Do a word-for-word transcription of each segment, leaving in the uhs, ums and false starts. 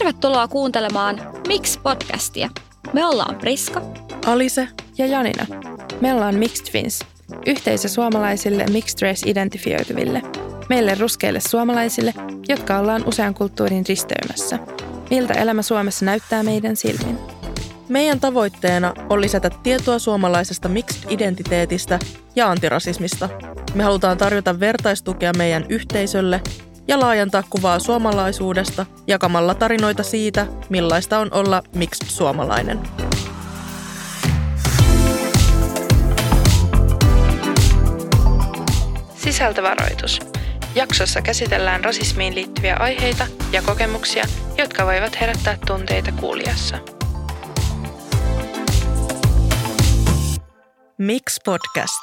Tervetuloa kuuntelemaan Mix-podcastia. Me ollaan Priska, Alise ja Janina. Me ollaan Mixed Twins, yhteisö suomalaisille mixed race identifioituville. Meille ruskeille suomalaisille, jotka ollaan usean kulttuurin risteymässä. Miltä elämä Suomessa näyttää meidän silmin? Meidän tavoitteena on lisätä tietoa suomalaisesta mixed-identiteetistä ja antirasismista. Me halutaan tarjota vertaistukea meidän yhteisölle ja laajentaa kuvaa suomalaisuudesta jakamalla tarinoita siitä, millaista on olla mixed-suomalainen. Sisältövaroitus. Jaksossa käsitellään rasismiin liittyviä aiheita ja kokemuksia, jotka voivat herättää tunteita kuulijassa. Mix Podcast.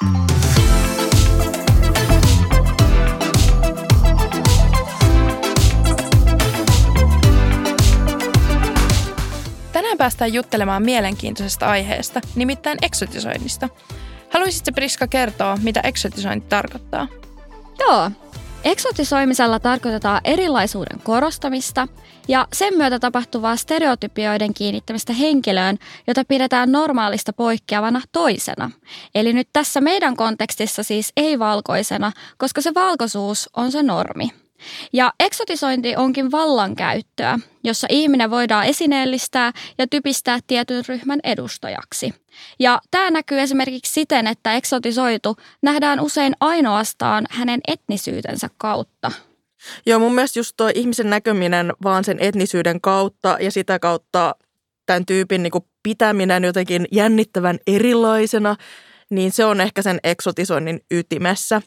Tänään päästään juttelemaan mielenkiintoisesta aiheesta, nimittäin eksotisoinnista. Haluaisitko Priska kertoa, mitä eksotisointi tarkoittaa? Joo. Eksotisoimisella tarkoitetaan erilaisuuden korostamista ja sen myötä tapahtuvaa stereotypioiden kiinnittämistä henkilöön, jota pidetään normaalista poikkeavana toisena. Eli nyt tässä meidän kontekstissa siis ei valkoisena, koska se valkoisuus on se normi. Ja eksotisointi onkin vallankäyttöä, jossa ihminen voidaan esineellistää ja typistää tietyn ryhmän edustajaksi. Ja tämä näkyy esimerkiksi siten, että eksotisoitu nähdään usein ainoastaan hänen etnisyytensä kautta. Joo, mun mielestä just tuo ihmisen näkeminen vaan sen etnisyyden kautta ja sitä kautta tämän tyypin niin kuin pitäminen jotenkin jännittävän erilaisena, niin se on ehkä sen eksotisoinnin ytimessä.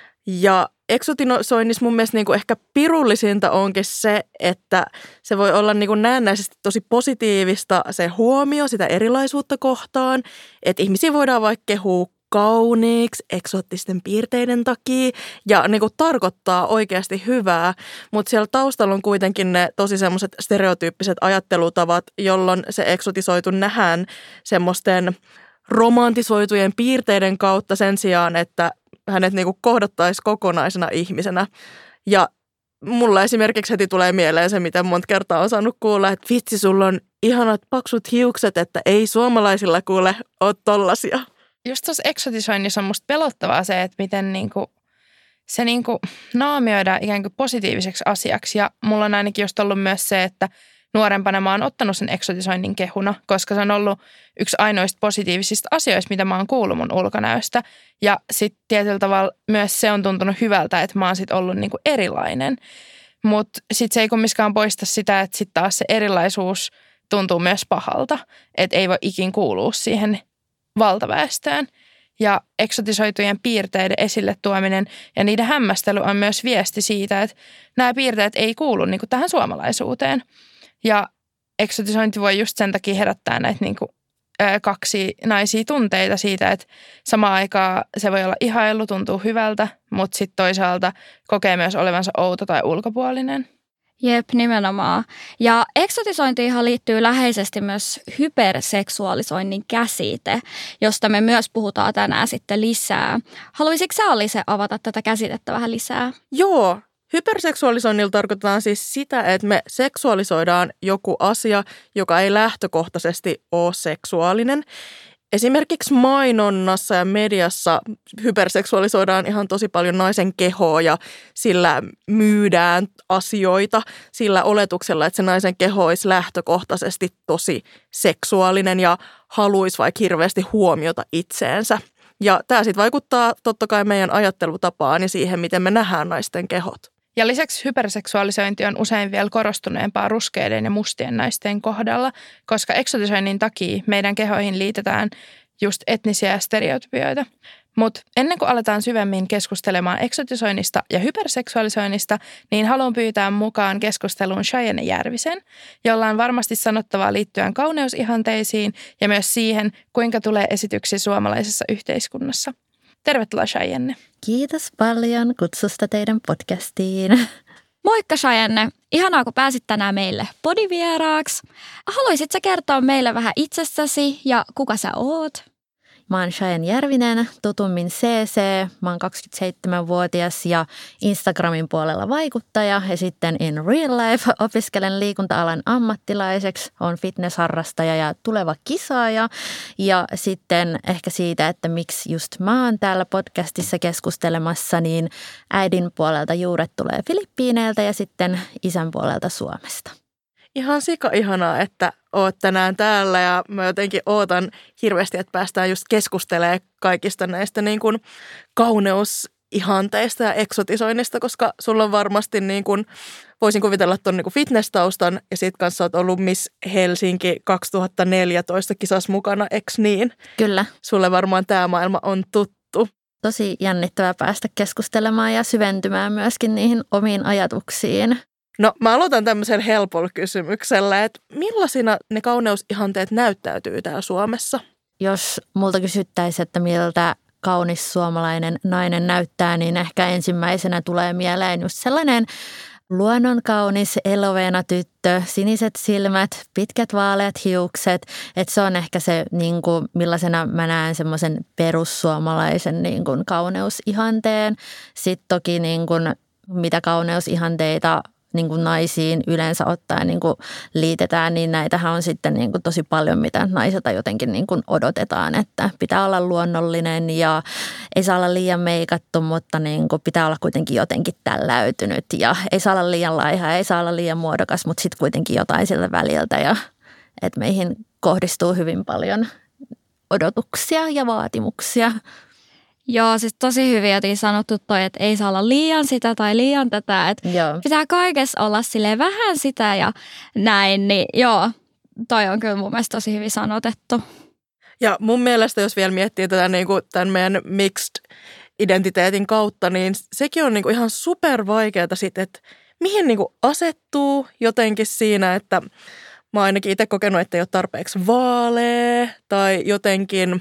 Ja eksotisoinnissa mun mielestä niin kuin ehkä pirullisinta onkin se, että se voi olla niin kuin näennäisesti tosi positiivista se huomio sitä erilaisuutta kohtaan, että ihmisiä voidaan vaikka kehua kauniiksi eksoottisten piirteiden takia ja niin kuin tarkoittaa oikeasti hyvää, mutta siellä taustalla on kuitenkin ne tosi semmoiset stereotyyppiset ajattelutavat, jolloin se eksotisoitu nähdään semmoisten romantisoitujen piirteiden kautta sen sijaan, että hänet niinku kohdattaisi kokonaisena ihmisenä. Ja mulla esimerkiksi heti tulee mieleen se, mitä monta kertaa on saanut kuulla, että vitsi, sulla on ihanat paksut hiukset, että ei suomalaisilla kuule ole tollasia. Just tuossa eksotisoinnissa on musta pelottavaa se, että miten niinku, se niinku naamioidaan ikään kuin positiiviseksi asiaksi. Ja mulla on ainakin just ollut myös se, että nuorempana mä oon ottanut sen eksotisoinnin kehuna, koska se on ollut yksi ainoista positiivisista asioista, mitä mä oon kuullut mun ulkonäöstä. Ja sitten tietyllä tavalla myös se on tuntunut hyvältä, että mä oon sit ollut niinku erilainen. Mutta sitten se ei kumminkaan poista sitä, että sitten taas se erilaisuus tuntuu myös pahalta. Että ei voi ikin kuulua siihen valtaväestöön. Ja eksotisoitujen piirteiden esille tuominen ja niiden hämmästely on myös viesti siitä, että nämä piirteet ei kuulu niinku tähän suomalaisuuteen. Ja eksotisointi voi just sen takia herättää näitä niin kuin, ää, kaksi naisia tunteita siitä, että samaan aikaan se voi olla ihailu, tuntuu hyvältä, mutta sitten toisaalta kokee myös olevansa outo tai ulkopuolinen. Jep, nimenomaan. Ja eksotisointiinhan liittyy läheisesti myös hyperseksuaalisoinnin käsite, josta me myös puhutaan tänään sitten lisää. Haluaisitko sä, Alise, avata tätä käsitettä vähän lisää? Joo. Hyperseksuaalisoinnilla tarkoitetaan siis sitä, että me seksuaalisoidaan joku asia, joka ei lähtökohtaisesti ole seksuaalinen. Esimerkiksi mainonnassa ja mediassa hyperseksuaalisoidaan ihan tosi paljon naisen kehoa ja sillä myydään asioita sillä oletuksella, että se naisen keho olisi lähtökohtaisesti tosi seksuaalinen ja haluaisi vaikka hirveästi huomiota itseensä. Ja tämä sitten vaikuttaa totta kai meidän ajattelutapaan ja siihen, miten me nähdään naisten kehot. Ja lisäksi hyperseksuaalisointi on usein vielä korostuneempaa ruskeiden ja mustien naisten kohdalla, koska eksotisoinnin takia meidän kehoihin liitetään just etnisiä stereotypioita. Mutta ennen kuin aletaan syvemmin keskustelemaan eksotisoinnista ja hyperseksuaalisoinnista, niin haluan pyytää mukaan keskusteluun Cheyenne Järvisen, jolla on varmasti sanottavaa liittyen kauneusihanteisiin ja myös siihen, kuinka tulee esityksiä suomalaisessa yhteiskunnassa. Tervetuloa, Cheyenne. Kiitos paljon kutsusta teidän podcastiin. Moikka, Cheyenne. Ihanaa, kun pääsit tänään meille podivieraaksi. Haluaisitko kertoa meille vähän itsestäsi ja kuka sä oot? Mä oon Cheyenne Järvinen, tutummin C C. Mä oon kaksikymmentäseitsemänvuotias ja Instagramin puolella vaikuttaja ja sitten in real life opiskelen liikunta-alan ammattilaiseksi. Oon fitnessharrastaja ja tuleva kisaaja ja sitten ehkä siitä, että miksi just mä oon täällä podcastissa keskustelemassa, niin äidin puolelta juuret tulee Filippiineiltä ja sitten isän puolelta Suomesta. Ihan sika ihanaa, että oot tänään täällä ja mä jotenkin ootan hirveästi, että päästään just keskustelemaan kaikista näistä niin kuin kauneusihanteista ja eksotisoinnista, koska sulla on varmasti niin kuin, voisin kuvitella ton niin kuin fitness-taustan ja sit kanssa oot ollut Miss Helsinki kaksituhattaneljätoista kisas mukana, eks niin? Kyllä. Sulle varmaan tämä maailma on tuttu. Tosi jännittävää päästä keskustelemaan ja syventymään myöskin niihin omiin ajatuksiin. No mä aloitan tämmöisellä helpolla kysymyksellä, että millaisina ne kauneusihanteet näyttäytyy täällä Suomessa? Jos multa kysyttäisiin, että miltä kaunis suomalainen nainen näyttää, niin ehkä ensimmäisenä tulee mieleen just sellainen luonnonkaunis, eloveena tyttö, siniset silmät, pitkät vaaleat hiukset. Että se on ehkä se, niin kuin, millaisena mä näen semmoisen perussuomalaisen niin kuin kauneusihanteen. Sitten toki niin kuin, mitä kauneusihanteita niin kuin naisiin yleensä ottaen niin kuin liitetään, niin näitähän on sitten niin kuin tosi paljon, mitä naiselta jotenkin niin kuin odotetaan, että pitää olla luonnollinen ja ei saa olla liian meikattu, mutta niin kuin pitää olla kuitenkin jotenkin tälläytynyt ja ei saa olla liian laiha, ei saa olla liian muodokas, mutta sitten kuitenkin jotain siltä väliltä ja että meihin kohdistuu hyvin paljon odotuksia ja vaatimuksia. Joo, siis tosi hyvin jotenkin sanottu toi, että ei saa olla liian sitä tai liian tätä, että joo. Pitää kaikessa olla silleen vähän sitä ja näin, niin joo, toi on kyllä mun mielestä tosi hyvin sanotettu. Ja mun mielestä, jos vielä miettii tätä niin kuin tämän meidän mixed-identiteetin kautta, niin sekin on niin kuin ihan super vaikeaa sitten, että mihin niin kuin asettuu jotenkin siinä, että mä oon ainakin itse kokenut, että ei ole tarpeeksi vaalea tai jotenkin.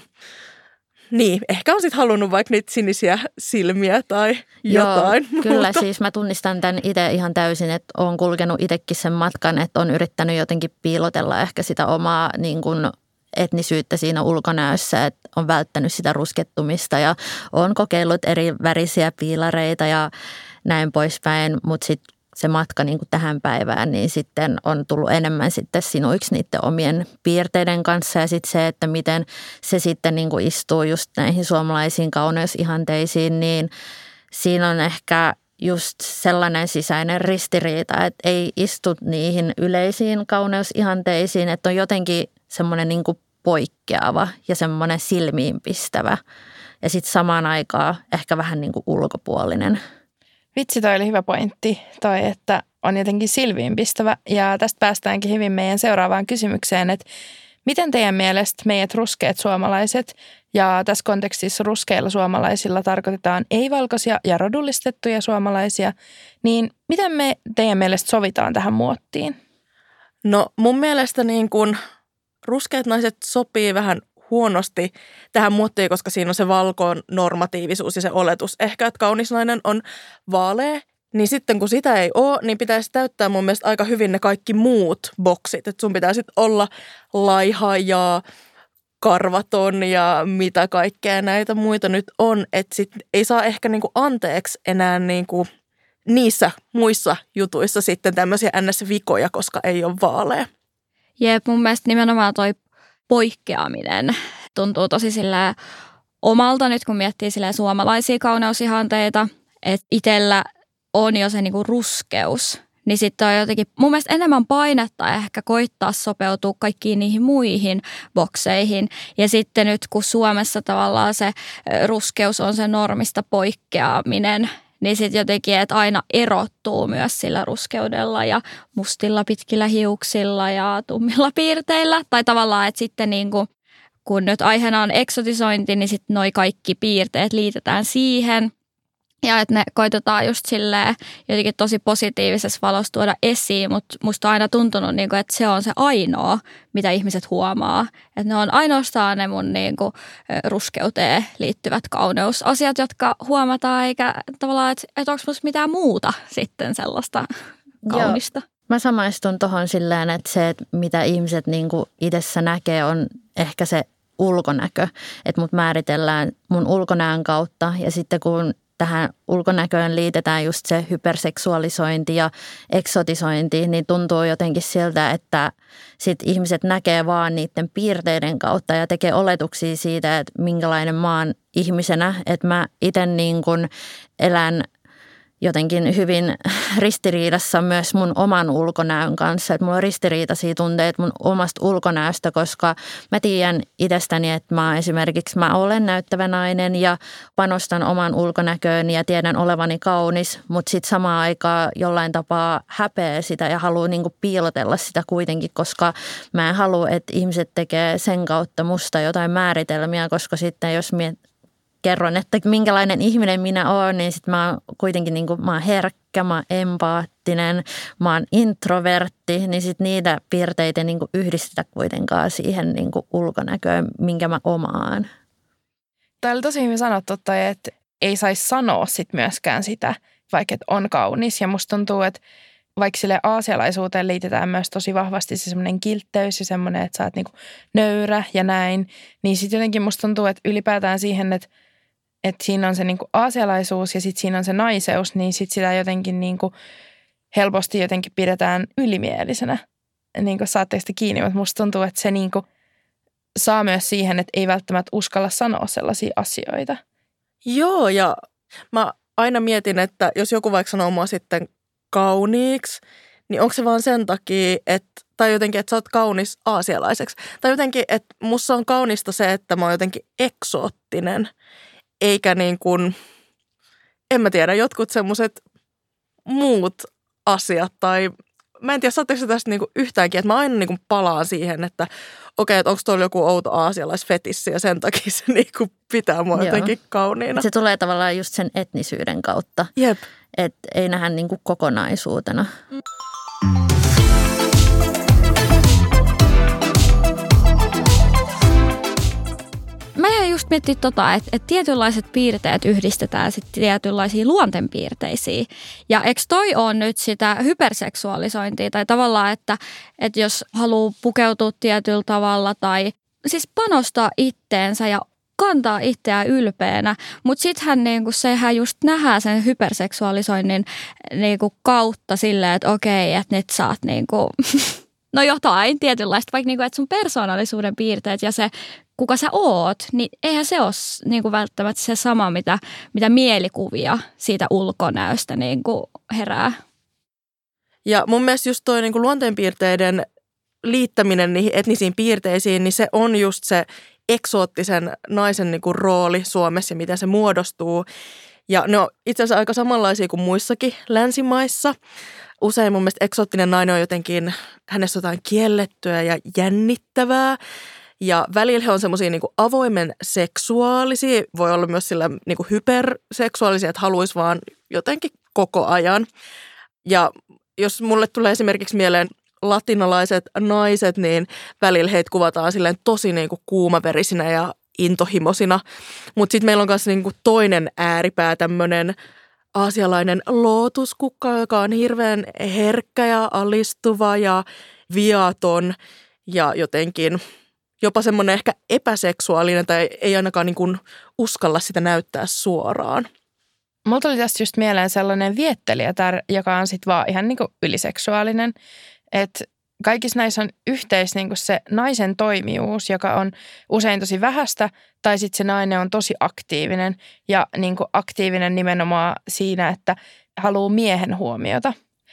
Niin, ehkä on sitten halunnut vaikka niitä sinisiä silmiä tai jotain. Joo, kyllä siis mä tunnistan tämän itse ihan täysin, että olen kulkenut itsekin sen matkan, että on yrittänyt jotenkin piilotella ehkä sitä omaa niin kuin etnisyyttä siinä ulkonäössä, että on välttänyt sitä ruskettumista ja on kokeillut eri värisiä piilareita ja näin poispäin, mutta sitten se matka niin kuin tähän päivään, niin sitten on tullut enemmän sitten sinuiksi niiden omien piirteiden kanssa ja sitten se, että miten se sitten niin kuin istuu just näihin suomalaisiin kauneusihanteisiin, niin siinä on ehkä just sellainen sisäinen ristiriita, että ei istu niihin yleisiin kauneusihanteisiin, että on jotenkin semmoinen niin kuin poikkeava ja semmoinen silmiinpistävä ja sitten samaan aikaan ehkä vähän niin kuin ulkopuolinen. Vitsi, toi oli hyvä pointti, toi, että on jotenkin silmiinpistävä. Ja tästä päästäänkin hyvin meidän seuraavaan kysymykseen, että miten teidän mielestä meidät ruskeat suomalaiset, ja tässä kontekstissa ruskeilla suomalaisilla tarkoitetaan ei-valkoisia ja rodullistettuja suomalaisia, niin miten me teidän mielestä sovitaan tähän muottiin? No mun mielestä niin kun ruskeat naiset sopii vähän huonosti tähän muottiin, koska siinä on se valkoon normatiivisuus ja se oletus. Ehkä, että kaunis nainen on vaalea, niin sitten kun sitä ei ole, niin pitäisi täyttää mun mielestä aika hyvin ne kaikki muut boksit. Että sun pitää sitten olla laiha ja karvaton ja mitä kaikkea näitä muita nyt on. Että sit ei saa ehkä niinku anteeksi enää niinku niissä muissa jutuissa sitten tämmöisiä ns-vikoja, koska ei ole vaalea. Jep, mun mielestä nimenomaan toi poikkeaminen tuntuu tosi silleen omalta nyt, kun miettii silleen suomalaisia kauneusihanteita, että itsellä on jo se niinku ruskeus, niin sitten on jotenkin mun mielestä enemmän painetta ehkä koittaa sopeutua kaikkiin niihin muihin bokseihin. Ja sitten nyt, kun Suomessa tavallaan se ruskeus on se normista poikkeaminen, niin sitten jotenkin, että aina erottuu myös sillä ruskeudella ja mustilla pitkillä hiuksilla ja tummilla piirteillä. Tai tavallaan, että sitten niin kuin, kun nyt aiheena on eksotisointi, niin sitten noi kaikki piirteet liitetään siihen. Ja että ne koitetaan just silleen jotenkin tosi positiivisessa valossa tuoda esiin, mutta musta on aina tuntunut, niin kuin, että se on se ainoa, mitä ihmiset huomaa. Että ne on ainoastaan ne mun niin kuin, ruskeuteen liittyvät kauneusasiat, jotka huomataan, eikä tavallaan, että, että onko musta mitään muuta sitten sellaista kaunista. Joo. Mä samaistun tohon silleen, että se, että mitä ihmiset niin kuin itsessä näkee, on ehkä se ulkonäkö, että mut määritellään mun ulkonäön kautta ja sitten kun tähän ulkonäköön liitetään just se hyperseksuaalisointi ja eksotisointi, niin tuntuu jotenkin siltä, että sit ihmiset näkee vaan niiden piirteiden kautta ja tekee oletuksia siitä, että minkälainen mä oon ihmisenä, että mä itse niin kuin elän jotenkin hyvin ristiriidassa myös mun oman ulkonäön kanssa. Että mulla on ristiriitaisia tunteita mun omasta ulkonäöstä, koska mä tiedän itsestäni, että mä esimerkiksi mä olen näyttävä nainen ja panostan oman ulkonäköön ja tiedän olevani kaunis, mutta sitten samaan aikaan jollain tapaa häpeä sitä ja haluaa niinku piilotella sitä kuitenkin, koska mä en halua, että ihmiset tekee sen kautta musta jotain määritelmiä, koska sitten jos miet kerron, että minkälainen ihminen minä olen, niin sitten mä oon kuitenkin niin kuin, mä oon herkkä, mä oon empaattinen, mä oon introvertti, niin sitten niitä piirteitä niin kuin yhdistetä kuitenkaan siihen niin kuin ulkonäköön, minkä mä omaan. Tämä oli tosi hyvin sanottu, että ei saisi sanoa sit myöskään sitä, vaikka et on kaunis. Ja musta tuntuu, että vaikka sille aasialaisuuteen liitetään myös tosi vahvasti se semmoinen kiltteys ja semmoinen, että sä oot niinku nöyrä ja näin, niin sitten jotenkin musta tuntuu, että ylipäätään siihen, että että siinä on se niinku aasialaisuus ja sitten siinä on se naiseus, niin sitten sitä jotenkin niinku helposti jotenkin pidetään ylimielisenä. Niin kuin saatteko te kiinni, mutta musta tuntuu, että se niinku saa myös siihen, että ei välttämättä uskalla sanoa sellaisia asioita. Joo, ja mä aina mietin, että jos joku vaikka sanoo mua sitten kauniiksi, niin onko se vaan sen takia, että, tai jotenkin, että sä oot kaunis aasialaiseksi. Tai jotenkin, että musta on kaunista se, että mä oon jotenkin eksoottinen. Eikä niin kuin, en mä tiedä, jotkut semmoiset muut asiat tai mä en tiedä, saatteko se tästä niin kuin yhtäänkin, että mä aina niin kuin palaan siihen, että okei, että onko tuolla joku outo aasialaisfetissi ja sen takia se niin kuin pitää mua Joo. jotenkin kauniina. Se tulee tavallaan just sen etnisyyden kautta, Jep. että ei nähdä niin kuin kokonaisuutena. Mä jäin just miettimään tota, että, että tietynlaiset piirteet yhdistetään sitten tietynlaisiin luonteenpiirteisiin. Ja eikö toi ole nyt sitä hyperseksuaalisointia tai tavallaan, että, että jos haluaa pukeutua tietyllä tavalla tai siis panostaa itteensä ja kantaa itseään ylpeänä, mutta sittenhän niinku, sehän just nähdään sen hyperseksuaalisoinnin niinku, kautta silleen, että okei, että nyt sä oot niinku, no jotain tietynlaista, vaikka niinku, että sun persoonallisuuden piirteet ja se kuka sä oot, niin eihän se ole niin kuin välttämättä se sama, mitä, mitä mielikuvia siitä ulkonäöstä niin kuin herää. Ja mun mielestä just toi niin kuin luonteenpiirteiden liittäminen niihin etnisiin piirteisiin, niin se on just se eksoottisen naisen niin kuin rooli Suomessa ja miten se muodostuu. Ja ne on itse asiassa aika samanlaisia kuin muissakin länsimaissa. Usein mun mielestä eksoottinen nainen on jotenkin, hänessä jotain kiellettyä ja jännittävää. Ja välillä he on semmoisia niin kuin avoimen seksuaalisia, voi olla myös sillä niin kuin hyperseksuaalisia, että haluaisi vaan jotenkin koko ajan. Ja jos mulle tulee esimerkiksi mieleen latinalaiset naiset, niin välillä heitä kuvataan silleen tosi niin kuin kuumaverisinä ja intohimoisina. Mutta sitten meillä on myös niin kuin toinen ääripää, tämmöinen aasialainen lootuskukka, joka on hirveän herkkä ja alistuva ja viaton ja jotenkin jopa semmoinen ehkä epäseksuaalinen tai ei ainakaan niin kuin uskalla sitä näyttää suoraan. Mulla tuli tästä just mieleen sellainen viettelijätär, joka on sitten vaan ihan niin kuin yliseksuaalinen. Että kaikissa näissä on yhteis niin kuin se naisen toimijuus, joka on usein tosi vähäistä, tai sitten se nainen on tosi aktiivinen. Ja niin kuin aktiivinen nimenomaan siinä, että haluaa miehen huomiota.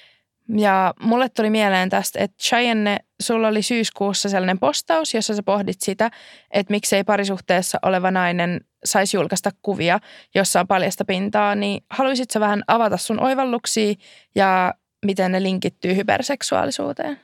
Ja mulle tuli mieleen tästä, että Cheyenne, sulla oli syyskuussa sellainen postaus, jossa sä pohdit sitä, että miksei parisuhteessa oleva nainen saisi julkaista kuvia, jossa on paljasta pintaa, niin haluaisitko vähän avata sun oivalluksia ja miten ne linkittyy hyperseksuaalisuuteen?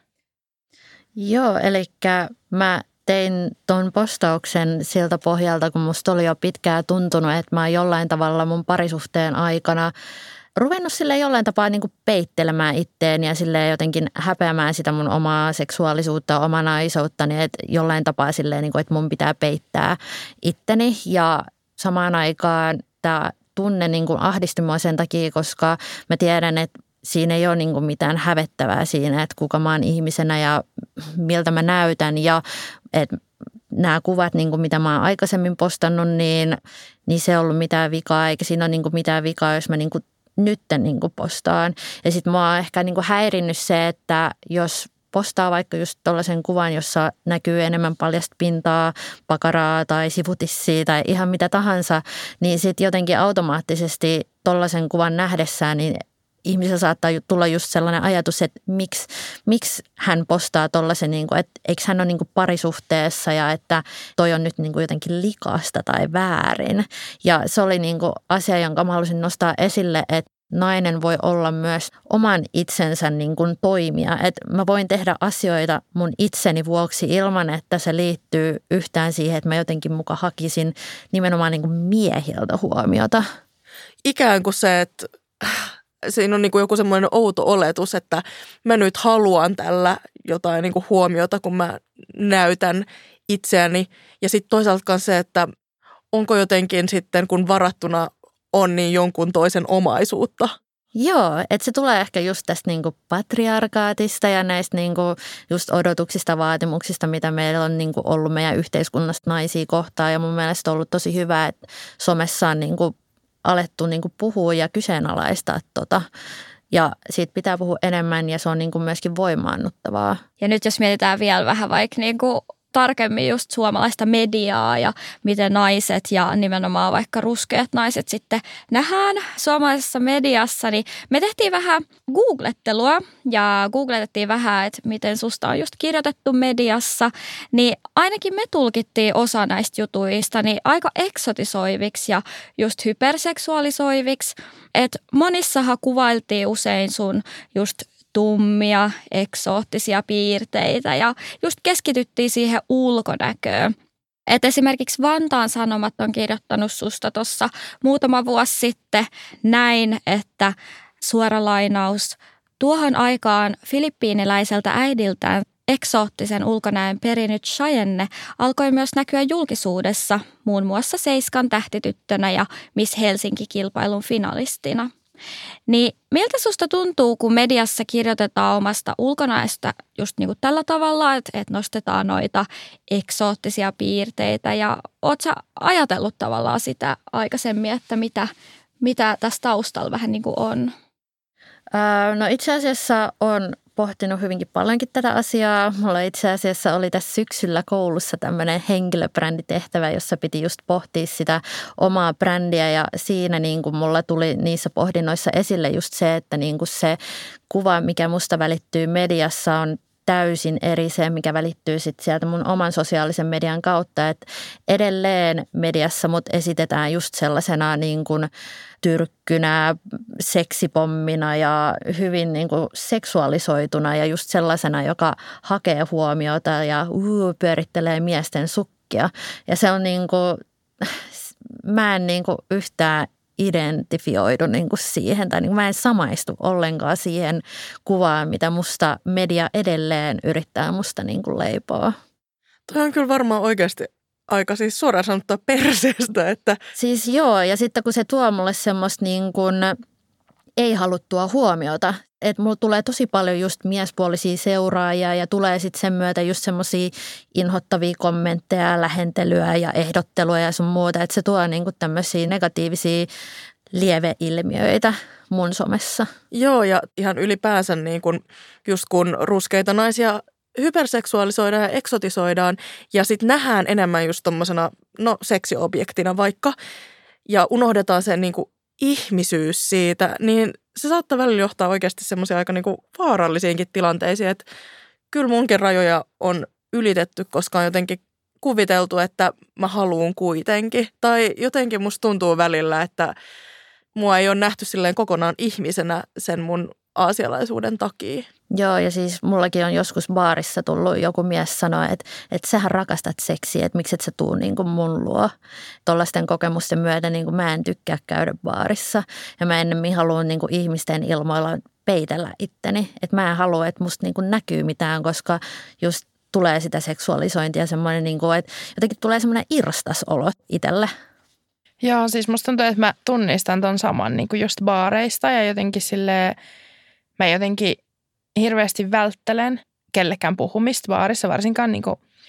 Joo, eli mä tein ton postauksen siltä pohjalta, kun musta oli jo pitkään tuntunut, että mä oon jollain tavalla mun parisuhteen aikana ruvennut silleen jollain tapaa niin kuin peittelemään itteeni ja silleen jotenkin häpeämään sitä mun omaa seksuaalisuutta, omaa naisouttani, että jollain tapaa silleen, niin kuin, että mun pitää peittää itteni. Ja samaan aikaan tämä tunne niin kuin ahdisti mua sen takia, koska mä tiedän, että siinä ei ole niin kuin mitään hävettävää siinä, että kuka mä oon ihmisenä ja miltä mä näytän ja että nämä kuvat, niin kuin mitä mä oon aikaisemmin postannut, niin, niin se ei ollut mitään vikaa, eikä siinä ole niin kuin mitään vikaa, jos mä niin kuin nytten niin kuin postaan. Ja sitten mua on ehkä niin kuin häirinnyt se, että jos postaa vaikka just tollaisen kuvan, jossa näkyy enemmän paljasta pintaa, pakaraa tai sivutissia tai ihan mitä tahansa, niin sitten jotenkin automaattisesti tollaisen kuvan nähdessään, niin ihmisellä saattaa tulla just sellainen ajatus, että miksi, miksi hän postaa tollaisen, niin kuin, että eikö hän ole niin kuin parisuhteessa ja että toi on nyt niin kuin jotenkin likasta tai väärin. Ja se oli niin kuin asia, jonka mä halusin nostaa esille, että nainen voi olla myös oman itsensä niin kuin toimija. Että mä voin tehdä asioita mun itseni vuoksi ilman, että se liittyy yhtään siihen, että mä jotenkin muka hakisin nimenomaan niin kuin miehiltä huomiota. Ikään kuin se, että siinä on niin kuin joku semmoinen outo oletus, että mä nyt haluan tällä jotain niin kuin huomiota, kun mä näytän itseäni. Ja sitten toisaalta myös se, että onko jotenkin sitten, kun varattuna on niin jonkun toisen omaisuutta. Joo, että se tulee ehkä just tästä niinku patriarkaatista ja näistä niinku just odotuksista, vaatimuksista, mitä meillä on niinku ollut meidän yhteiskunnasta naisia kohtaan. Ja mun mielestä on ollut tosi hyvä, että somessa on niinku alettu niinku puhua ja kyseenalaistaa tota. Ja siitä pitää puhua enemmän ja se on niinku myöskin voimaannuttavaa. Ja nyt jos mietitään vielä vähän vaikka niinku tarkemmin just suomalaista mediaa ja miten naiset ja nimenomaan vaikka ruskeat naiset sitten nähdään suomalaisessa mediassa, niin me tehtiin vähän googlettelua ja googletettiin vähän, että miten susta on just kirjoitettu mediassa, niin ainakin me tulkittiin osa näistä jutuista niin aika eksotisoiviksi ja just hyperseksuaalisoiviksi, että monissahan kuvailtiin usein sun just tummia, eksoottisia piirteitä ja just keskityttiin siihen ulkonäköön. Et esimerkiksi Vantaan Sanomat on kirjoittanut susta tuossa muutama vuosi sitten näin, että suora lainaus, tuohon aikaan filippiiniläiseltä äidiltään eksoottisen ulkonäön perinyt Cheyenne alkoi myös näkyä julkisuudessa muun muassa Seiskan tähtityttönä ja Miss Helsinki-kilpailun finalistina. Niin miltä susta tuntuu, kun mediassa kirjoitetaan omasta ulkonäöstä just niin kuin tällä tavalla, että, että nostetaan noita eksoottisia piirteitä ja ootko sä ajatellut tavallaan sitä aikaisemmin, että mitä, mitä tässä taustalla vähän niin kuin on? Öö, no itse asiassa on pohtinut hyvinkin paljonkin tätä asiaa. Mulla itse asiassa oli tässä syksyllä koulussa tämmöinen henkilöbränditehtävä, jossa piti just pohtia sitä omaa brändiä ja siinä niin kuin mulla tuli niissä pohdinnoissa esille just se, että niin kuin se kuva, mikä musta välittyy mediassa on täysin eri se, mikä välittyy sitten sieltä mun oman sosiaalisen median kautta, että edelleen mediassa mut esitetään just sellaisena niin kuin tyrkkynä, seksipommina ja hyvin niin kuin seksuaalisoituna ja just sellaisena, joka hakee huomiota ja uh, pyörittelee miesten sukkia. Ja se on niin kuin, mä en niin kuin yhtään identifioidu niin kuin siihen tai niin kuin mä en samaistu ollenkaan siihen kuvaan, mitä musta media edelleen yrittää musta niin kuin leipoa. Toi on kyllä varmaan oikeasti aika siis suoraan sanottua perseestä, että siis joo, ja sitten kun se tuo mulle semmoista niin kuin ei haluttua huomiota, että mulla tulee tosi paljon just miespuolisia seuraajia ja tulee sitten sen myötä just semmoisia inhottavia kommentteja, lähentelyä ja ehdottelua ja sun muuta, että se tuo niin kuin tämmöisiä negatiivisia lieveilmiöitä mun somessa. Joo, ja ihan ylipäänsä niin kuin just kun ruskeita naisia hyperseksuaalisoidaan ja eksotisoidaan ja sitten nähdään enemmän just tommosena, no seksiobjektina vaikka, ja unohdetaan se niin kuin ihmisyys siitä, niin se saattaa välillä johtaa oikeasti semmoisia aika niin kuin vaarallisiinkin tilanteisiin, että kyllä munkin rajoja on ylitetty, koska on jotenkin kuviteltu, että mä haluun kuitenkin. Tai jotenkin musta tuntuu välillä, että mua ei ole nähty silleen kokonaan ihmisenä sen mun aasialaisuuden takia. Joo, ja siis mullakin on joskus baarissa tullut joku mies sanoa, että, että sähän rakastat seksiä, että miksi et sä tuu niin kuin mun luo. Tuollaisten kokemusten myötä niin kuin mä en tykkää käydä baarissa ja mä ennemmin haluan niin kuin ihmisten ilmoilla peitellä itteni. Että mä en halua, että musta niin kuin näkyy mitään, koska just tulee sitä seksuaalisointia semmoinen, niin kuin, että jotenkin tulee semmoinen irstas olo itselle. Joo, siis musta tuntuu, että mä tunnistan ton saman niin kuin just baareista ja jotenkin silleen, mä jotenkin hirveästi välttelen kellekään puhumista baarissa, varsinkaan niin kuin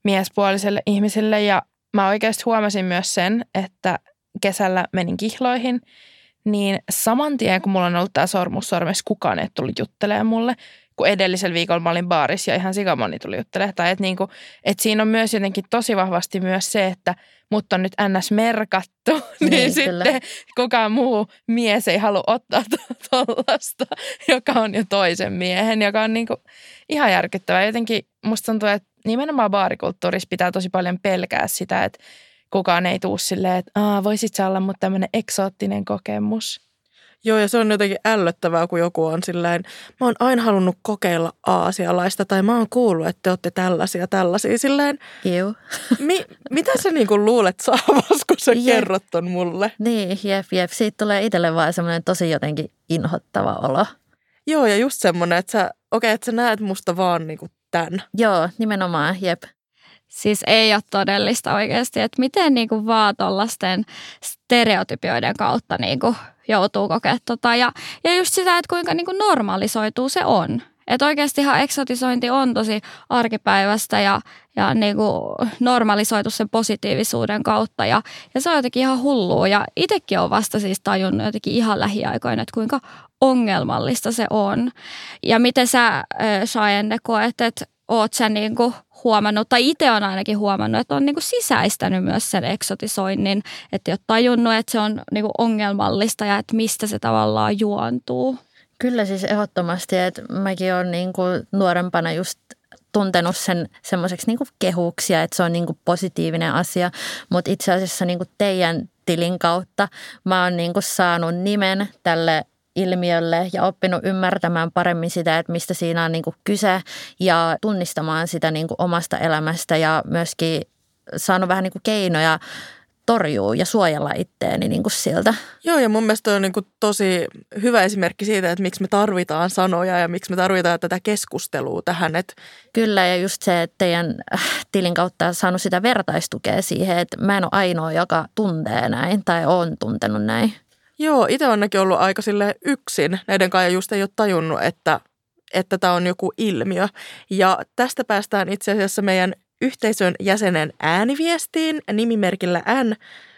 miespuoliselle ihmiselle ja mä oikeasti huomasin myös sen, että kesällä menin kihloihin, niin saman tien kun mulla on ollut tää sormus sormessa, kukaan ei tullut juttelemaan mulle, kun edellisellä viikolla mä olin baarissa ja ihan sikamoni tuli juttelemaan. Tai että niinku, et siinä on myös jotenkin tosi vahvasti myös se, että mut on nyt ns. Merkattu, niin, niin sitten kukaan muu mies ei halua ottaa tollasta, joka on jo toisen miehen, joka on niinku ihan järkyttävää. Jotenkin musta tuntuu, että nimenomaan baarikulttuurissa pitää tosi paljon pelkää sitä, että kukaan ei tuu silleen, että Aa, voisit sä olla mut tämmönen eksoottinen kokemus. Joo, ja se on jotenkin ällöttävää, kun joku on silleen, mä oon aina halunnut kokeilla aasialaista, tai mä oon kuullut, että te ootte tällaisia, tällaisia. Silleen, Juu. Mi, mitä sä niinku luulet saavas, kun sä jep. kerrot ton mulle? Niin, jep, jep. Siitä tulee itselle vaan semmoinen tosi jotenkin inhottava olo. Joo, ja just semmoinen, että sä, okei, että sä näet musta vaan niinku tän. Joo, nimenomaan, jep. Siis ei ole todellista oikeasti, että miten niinku vaan tollaisten stereotypioiden kautta niinku joutuu kokea tota. Ja, ja just sitä, että kuinka niinku normalisoituu se on. Että oikeastihan eksotisointi on tosi arkipäivästä ja, ja niinku normalisoitu sen positiivisuuden kautta. Ja, ja se on jotenkin ihan hullua. Ja itsekin olen vasta siis tajunnut jotenkin ihan lähiaikoina, että kuinka ongelmallista se on. Ja miten sä, Cheyenne, koet, että oot sä niinku huomannut, tai itse on ainakin huomannut, että on niinku sisäistänyt myös sen eksotisoinnin, että ei ole tajunnut, että se on niinku ongelmallista ja että mistä se tavallaan juontuu. Kyllä siis ehdottomasti, että mäkin olen niinku nuorempana just tuntenut sen semmoiseksi niinku kehuksia, että se on niinku positiivinen asia, mutta itse asiassa niinku teidän tilin kautta mä oon niinku saanut nimen tälle ilmiölle ja oppinut ymmärtämään paremmin sitä, että mistä siinä on niin kuin kyse ja tunnistamaan sitä niin kuin omasta elämästä ja myöskin saanut vähän niin kuin keinoja torjua ja suojella itteeni niin kuin siltä. Joo, ja mun mielestä on niin kuin tosi hyvä esimerkki siitä, että miksi me tarvitaan sanoja ja miksi me tarvitaan tätä keskustelua tähän. Että kyllä, ja just se, että teidän tilin kautta on saanut sitä vertaistukea siihen, että mä en ole ainoa, joka tuntee näin tai on tuntenut näin. Joo, itse on ainakin ollut aika silleen yksin näiden kanssa ja just ei ole tajunnut, että että tämä on joku ilmiö. Ja tästä päästään itse asiassa meidän yhteisön jäsenen ääniviestiin. Nimimerkillä N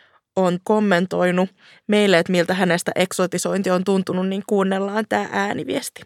on kommentoinut meille, että miltä hänestä eksotisointi on tuntunut, niin kuunnellaan tämä ääniviesti.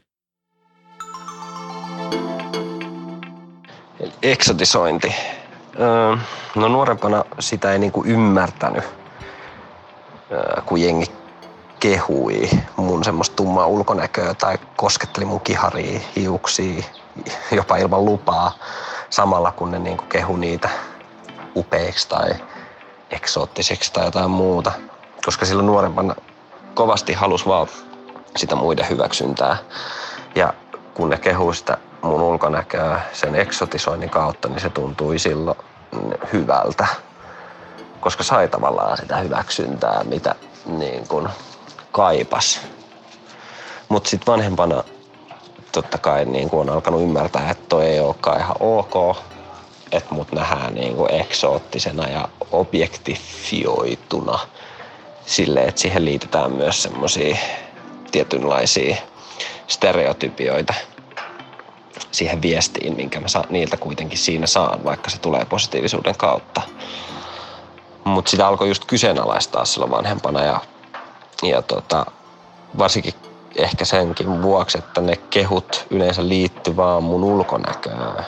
Eksotisointi. No nuorempana sitä ei niinku ymmärtänyt, kun jengi kehui mun semmoista tummaa ulkonäköä tai kosketteli mun kiharia, hiuksia, jopa ilman lupaa, samalla kun ne niinku kehu niitä upeiksi tai eksoottiseksi tai jotain muuta. Koska silloin nuorempana kovasti halusi vaan sitä muiden hyväksyntää. Ja kun ne kehui sitä mun ulkonäköä sen eksotisoinnin kautta, niin se tuntui silloin hyvältä. Koska sai tavallaan sitä hyväksyntää, mitä niin kun kaipas. Mutta sitten vanhempana totta kai niin kun on alkanut ymmärtää, että toi ei olekaan ihan ok, että mut nähdään niin kun eksoottisena ja objektifioituna silleen, että siihen liitetään myös semmosia tietynlaisia stereotypioita siihen viestiin, minkä mä sa- niiltä kuitenkin siinä saan, vaikka se tulee positiivisuuden kautta. Mutta sitä alkoi just kyseenalaistaa silloin vanhempana ja, ja tota, varsinkin ehkä senkin vuoksi, että ne kehut yleensä liittyy vaan mun ulkonäköön.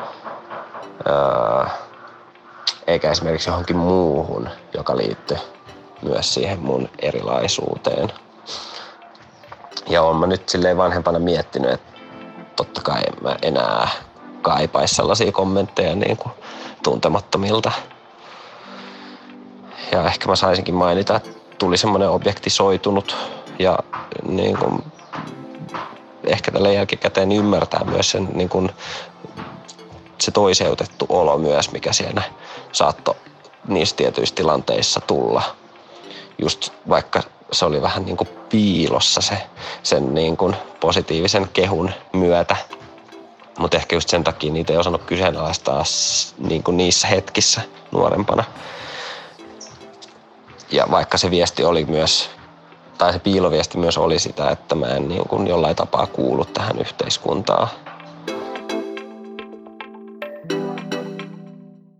Öö, eikä esimerkiksi johonkin muuhun, joka liittyy myös siihen mun erilaisuuteen. Ja oon mä nyt silleen vanhempana miettinyt, että totta kai en mä enää kaipaisi sellaisia kommentteja niin kuin tuntemattomilta. Ja ehkä mä saisinkin mainita, että tuli semmoinen objektisoitunut ja niin kuin, ehkä tällä jälkikäteen ymmärtää myös sen niin kuin, se toiseutettu olo myös, mikä siinä saattoi niissä tietyissä tilanteissa tulla. Just vaikka se oli vähän niin kuin piilossa se, sen niin kuin positiivisen kehun myötä. Mutta ehkä just sen takia niitä ei osannut kyseenalaistaa niin kuin niissä hetkissä nuorempana. Ja vaikka se viesti oli myös, tai se piiloviesti myös oli sitä, että mä en niin kuin jollain tapaa kuulu tähän yhteiskuntaan.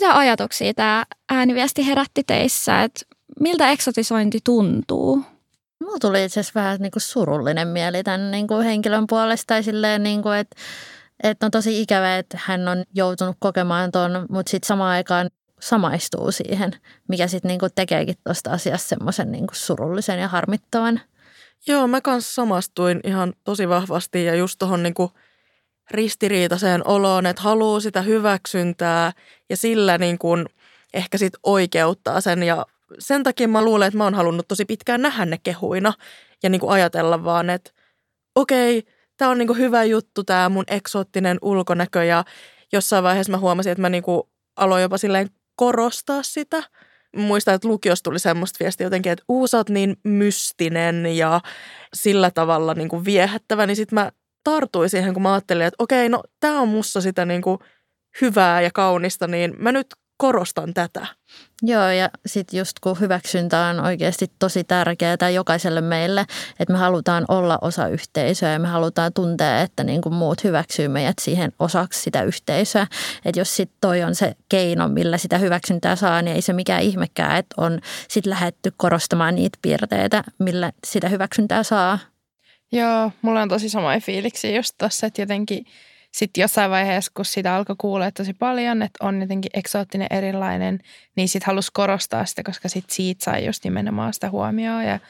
mitä ajatuksia tämä ääniviesti herätti teissä, että miltä eksotisointi tuntuu? Mulla tuli itse asiassa vähän niin kuin surullinen mieli tämän niin kuin henkilön puolesta ja silleen, niin kuin, että, että on tosi ikävä, että hän on joutunut kokemaan ton, mutta sitten samaan aikaan samaistuu siihen, mikä sitten niin kuin tekeekin tuosta asiasta semmoisen niin kuin surullisen ja harmittavan. Joo, mä kanssa samastuin ihan tosi vahvasti ja just tuohon niin kuin ristiriitaiseen oloon, että haluaa sitä hyväksyntää ja sillä niin kuin ehkä sit oikeuttaa sen. Ja sen takia mä luulen, että mä oon halunnut tosi pitkään nähdä ne kehuina ja niin kuin ajatella vaan, että okei, tää on niin kuin hyvä juttu tää mun eksoottinen ulkonäkö. Ja jossain vaiheessa mä huomasin, että mä niin kuin aloin jopa silleen korostaa sitä. Muistan, että lukiossa tuli semmoista viestiä jotenkin, että uu, sä oot niin mystinen ja sillä tavalla niin kuin viehättävä, niin sit mä tartuin siihen, kun mä ajattelin, että okei, no tää on musta sitä niin kuin hyvää ja kaunista, niin mä nyt korostan tätä. Joo, ja sitten just kun hyväksyntä on oikeasti tosi tärkeää jokaiselle meille, että me halutaan olla osa yhteisöä ja me halutaan tuntea, että niin kuin muut hyväksyy meidät siihen osaksi sitä yhteisöä. Että jos sitten toi on se keino, millä sitä hyväksyntää saa, niin ei se mikään ihmekään, että on sitten lähdetty korostamaan niitä piirteitä, millä sitä hyväksyntää saa. Joo, mulla on tosi samoja fiiliksiä just tossa, että jotenkin sitten jossain vaiheessa, kun sitä alkoi kuulla tosi paljon, että on jotenkin eksoottinen erilainen, niin sitten halusi korostaa sitä, koska sitten siitä sai just nimenomaan sitä huomioon. Ja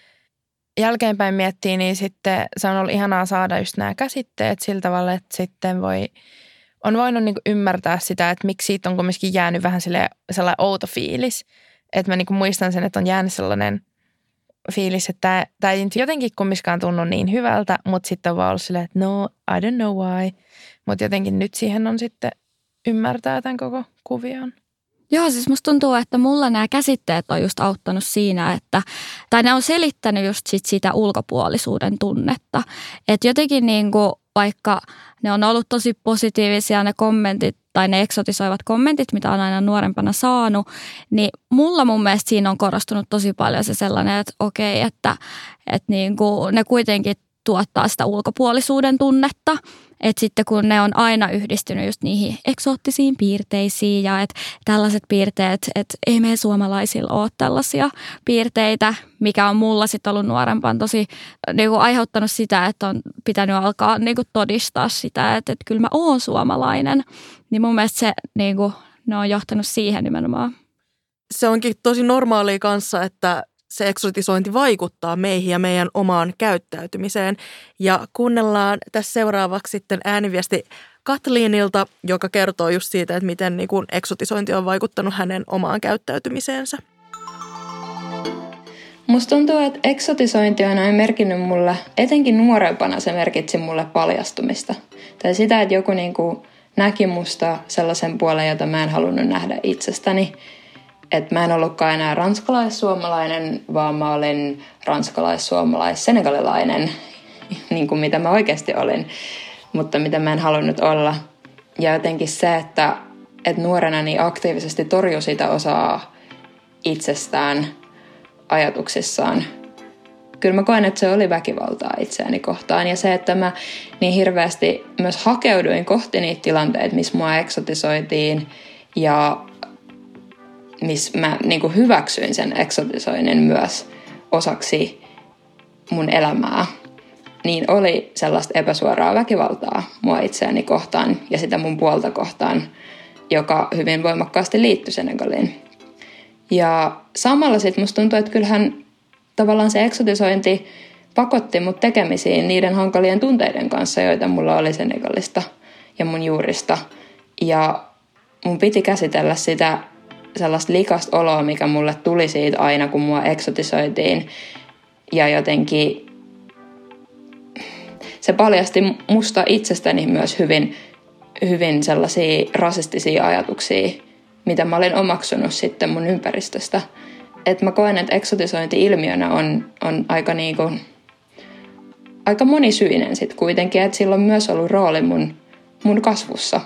jälkeenpäin miettii, niin sitten se on ollut ihanaa saada just nämä käsitteet sillä tavalla, että sitten voi, on voinut niinku ymmärtää sitä, että miksi siitä on kumminkin jäänyt vähän sellainen outo fiilis. Että mä niinku muistan sen, että on jäänyt sellainen fiilis, että tämä ei jotenkin kumminkaan tunnu niin hyvältä, mutta sitten on vaan ollut silleen, että no, I don't know why. Mutta jotenkin nyt siihen on sitten ymmärtää tämän koko kuvion. Joo, siis musta tuntuu, että mulla nämä käsitteet on just auttanut siinä, että, tai ne on selittänyt just sit sitä ulkopuolisuuden tunnetta. Että jotenkin niin kuin, vaikka ne on ollut tosi positiivisia ne kommentit, tai ne eksotisoivat kommentit, mitä on aina nuorempana saanut, niin mulla mun mielestä siinä on korostunut tosi paljon se sellainen, että okei, että, että niin kuin ne kuitenkin tuottaa sitä ulkopuolisuuden tunnetta. Että sitten kun ne on aina yhdistynyt just niihin eksoottisiin piirteisiin ja että tällaiset piirteet, että ei meidän suomalaisilla ole tällaisia piirteitä, mikä on mulla sitten ollut nuorempaan tosi niin kuin aiheuttanut sitä, että on pitänyt alkaa niin kuin todistaa sitä, että, että kyllä mä oon suomalainen. Niin mun mielestä se, niin kuin, ne on johtanut siihen nimenomaan. Se onkin tosi normaalia kanssa, että se eksotisointi vaikuttaa meihin ja meidän omaan käyttäytymiseen. Ja kuunnellaan tässä seuraavaksi sitten ääniviesti Katliinilta, joka kertoo just siitä, että miten niin kuin eksotisointi on vaikuttanut hänen omaan käyttäytymiseensä. Musta tuntuu, että eksotisointi on aina merkinnyt mulle, etenkin nuorempana se merkitsi mulle paljastumista. Tai sitä, että joku niin kuin näki musta sellaisen puolen, jota mä en halunnut nähdä itsestäni. Että mä en ollutkaan enää ranskalais-suomalainen, vaan mä olin ranskalais-suomalais-senegalilainen, niin kuin mitä mä oikeasti olin, mutta mitä mä en halunnut olla. Ja jotenkin se, että, että nuorena niin aktiivisesti torjui sitä osaa itsestään ajatuksissaan. Kyllä mä koen, että se oli väkivaltaa itseäni kohtaan. Ja se, että mä niin hirveästi myös hakeuduin kohti niitä tilanteita, missä mua eksotisoitiin ja missä mä niin kuin hyväksyin sen eksotisoinnin myös osaksi mun elämää, niin oli sellaista epäsuoraa väkivaltaa mua itseäni kohtaan ja sitä mun puolta kohtaan, joka hyvin voimakkaasti liittyi Senegaliin. Ja samalla sitten musta tuntuu, että kyllähän tavallaan se eksotisointi pakotti mut tekemisiin niiden hankalien tunteiden kanssa, joita mulla oli Senegalista ja mun juurista. Ja mun piti käsitellä sitä sellaista likasta oloa, mikä mulle tuli siitä aina, kun mua eksotisoitiin. Ja jotenkin se paljasti musta itsestäni myös hyvin, hyvin sellaisia rasistisia ajatuksia, mitä mä olin omaksunut sitten mun ympäristöstä. Et mä koen, että eksotisointi ilmiönä on, on aika, niinku, aika monisyinen sit kuitenkin, että sillä on myös ollut rooli mun, mun kasvussa.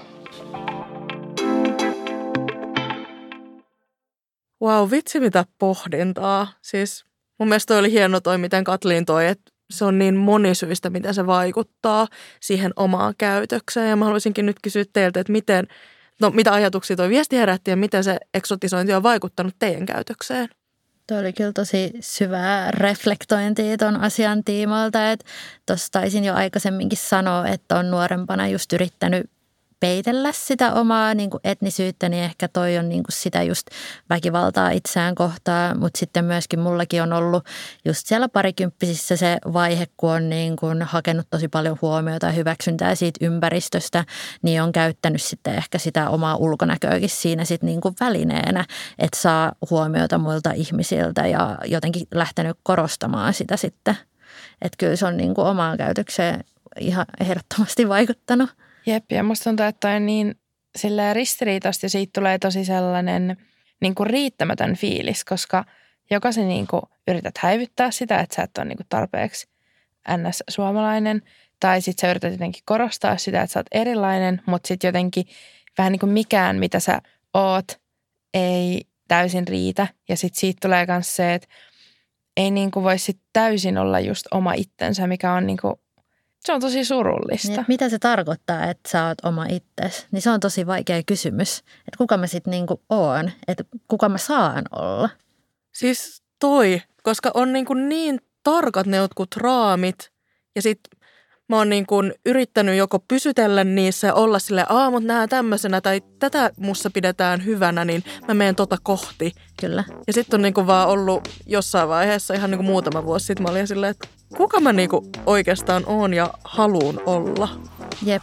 Wow, vitsi mitä pohdintaa. Siis mun mielestä toi oli hieno toi, miten Katliin toi, että se on niin monisyistä, miten se vaikuttaa siihen omaan käytökseen. Ja mä haluaisinkin nyt kysyä teiltä, että miten No mitä ajatuksia tuo viesti herätti ja miten se eksotisointi on vaikuttanut teidän käytökseen? Tuo oli kyllä tosi syvää reflektointia tuon asian tiimoilta, että tuossa taisin jo aikaisemminkin sanoa, että on nuorempana just yrittänyt peitellä sitä omaa niin kuin etnisyyttä, niin ehkä toi on niin kuin sitä just väkivaltaa itseään kohtaan, mutta sitten myöskin mullakin on ollut just siellä parikymppisissä se vaihe, kun on niin kuin hakenut tosi paljon huomiota ja hyväksyntää siitä ympäristöstä, niin on käyttänyt sitten ehkä sitä omaa ulkonäköäkin siinä sitten niin kuin välineenä, että saa huomiota muilta ihmisiltä ja jotenkin lähtenyt korostamaan sitä sitten, että kyllä se on niin kuin omaan käytökseen ihan ehdottomasti vaikuttanut. Jep, ja musta tuntuu, että on niin silleen ristiriitaista ja siitä tulee tosi sellainen niin kuin riittämätön fiilis, koska joko sä niin kuin yrität häivyttää sitä, että sä et ole niin kuin tarpeeksi ns-suomalainen, tai sitten sä yrität jotenkin korostaa sitä, että sä oot erilainen, mutta sitten jotenkin vähän niin kuin mikään, mitä sä oot, ei täysin riitä. Ja sitten siitä tulee myös se, että ei niin kuin voi sit täysin olla just oma itsensä, mikä on niin kuin se on tosi surullista. Niin, mitä se tarkoittaa, että sä oot oma itsesi? Niin se on tosi vaikea kysymys. Että kuka mä sitten niinku oon? Että kuka mä saan olla? Siis toi, koska on niin, kuin niin tarkat ne jotkut raamit ja sitten mä oon niin kuin yrittänyt joko pysytellä niissä ja olla silleen, aa, mut nää tämmöisenä tai tätä musta pidetään hyvänä, niin mä menen tota kohti. Kyllä. Ja sitten on niin kuin vaan ollut jossain vaiheessa ihan niin kuin muutama vuosi sitten mä olin silleen, että kuka mä niin kuin oikeastaan oon ja haluun olla. Jep.